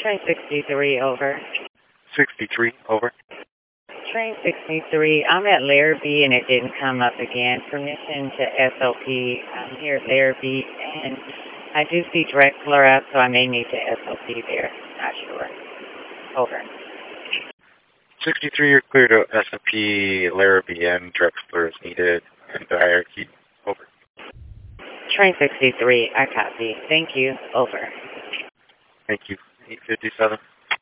Train 63, over. 63, over. Train 63, I'm at Larrabee and it didn't come up again. Permission to SOP. I'm here at Larrabee and I do see Drexler up, so I may need to SOP there. Not sure. Over. 63, you're clear to SOP, Larrabee and Drexler is needed, and hierarchy. Over. Train 63, I copy. Thank you. Over. Thank you. 857.